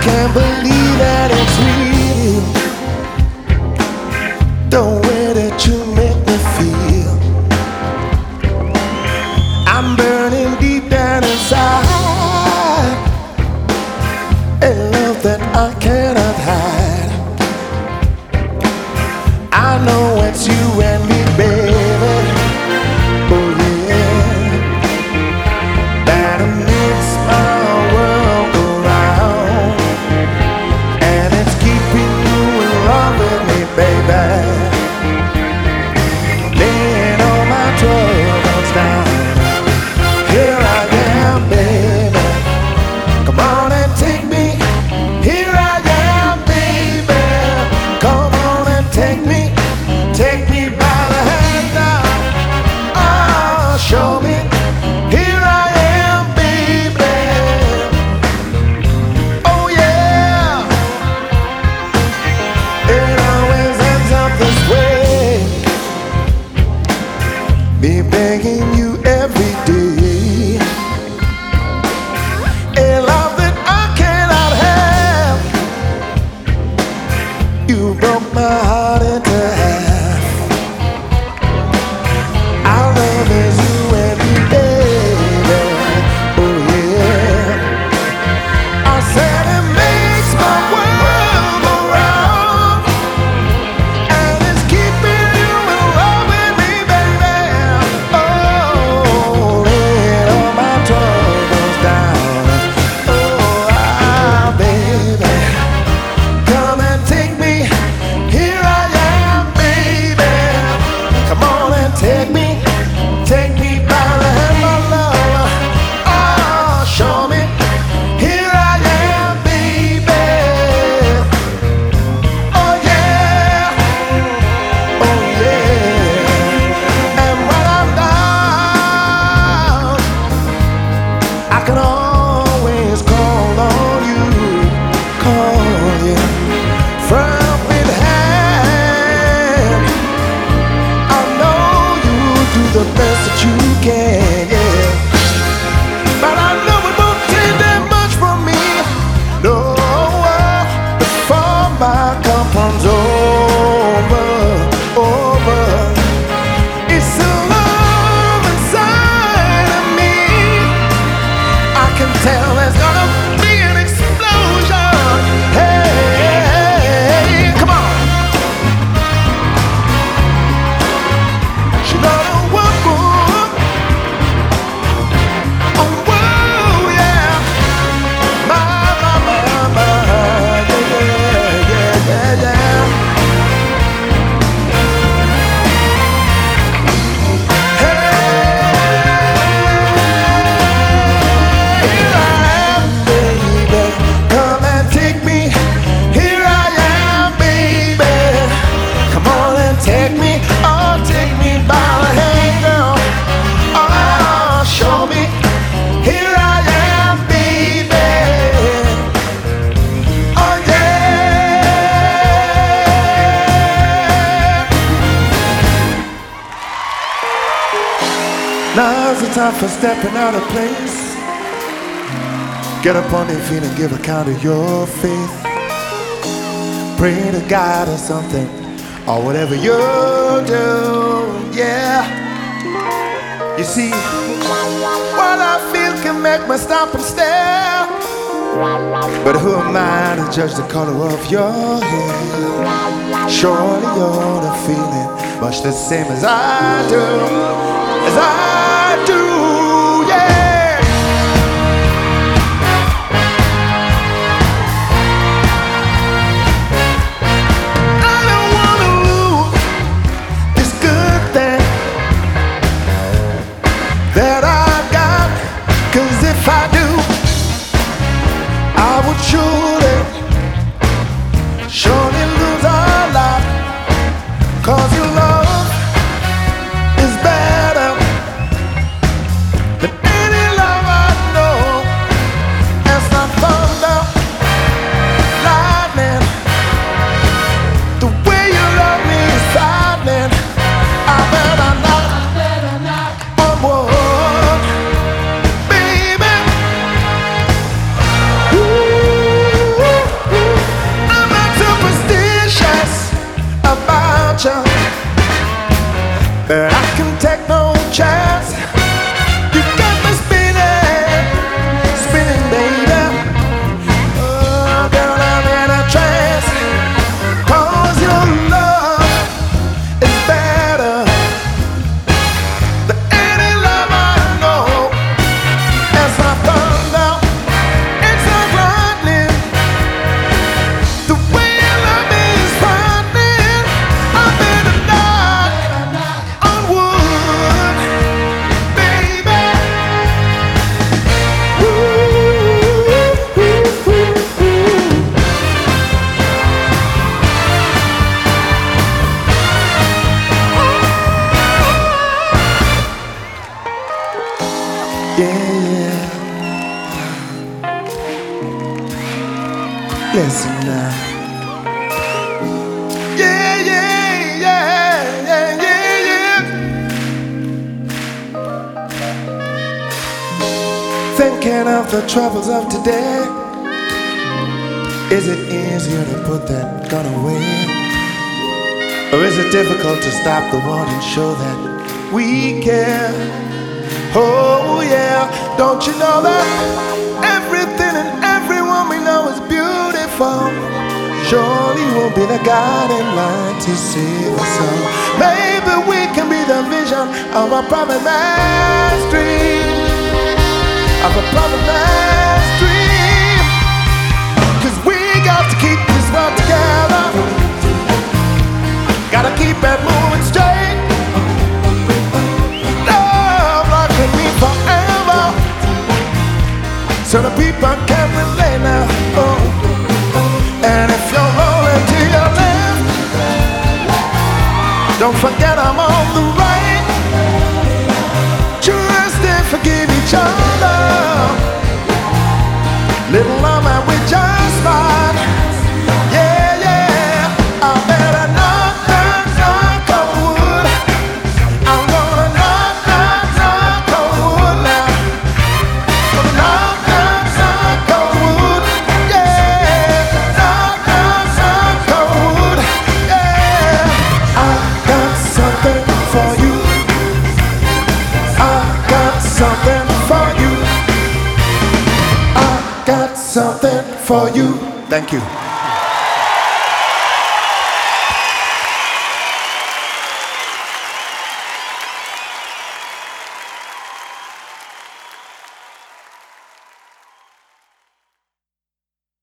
can't believe that it's real, the way that you make me feel. I'm burning deep down inside, a love that I cannot hide. I know it's you and me, baby. Oh yeah, that makes my world go round, and it's keeping you in love with me, baby. Laying all my troubles down. Here I am, baby. Come on and take me. Here I am, baby. Come on and take me. Take me by the hand now. Oh, show me. Here I am, baby. Oh yeah. It always ends up this way. Me begging you every day. A love that I cannot have. You broke my heart into half. Our love is you and me, baby. Oh yeah. I said it makes my world go round, and it's keeping you in love with me, baby. Oh, laying all my troubles down. Oh, baby, come and take me. Here I am, baby. Come on and take me. Take me by the hand, my love. Oh, show me. Here I am, baby. Oh yeah. Oh yeah. And when I'm down, I can always call on you. Call you from in hand. I know you do the best that you can, yeah. But I know it won't take that much from me, no, before my cup runs over. It's the love inside of me. I can tell there's gonna be an explosion. Hey, come on. She gonna whoop, whoop. Oh, whoa, yeah. My, yeah, yeah, yeah. Here I am, baby. Come and take me. Here I am, baby. Come on and take me. Oh, take me by the hand, girl. Oh, show me. Here I am, baby. Oh yeah. Now's the time for stepping out of place. Get up on your feet and give account of your faith. Pray to God or something, or whatever you do, yeah. You see, what I feel can make me stop and stare. But who am I to judge the color of your hair? Surely you're the feeling much the same as I do, yeah. I don't wanna lose this good thing that I got, 'cause if I do, I would surely lose a lot. 'Cause your love is better Listen now. Yeah, yeah, yeah, yeah, yeah, yeah. Thinking of the troubles of today. Is it easier to put that gun away? Or is it difficult to stop the one and show that we care? Oh yeah, don't you know that everything and everyone we know is beautiful? Surely we'll be the guiding light to save us all. Maybe we can be the vision of a promised man's dream, of a promised man's dream. 'Cause we got to keep this world together. Gotta keep it moving straight. Love like we need forever, so the people can relate now. Oh. And if you're rolling to your left, don't forget I'm on the right. Trust and forgive each other. Little love and we just fine. Yeah, yeah. I better knock, knock, knock on wood. I'm gonna knock, knock, knock on wood now. Gonna knock, knock, knock on wood. Yeah. Knock, knock, knock on wood. Yeah. I got something for you. I got something for you. I got something for you. Thank you.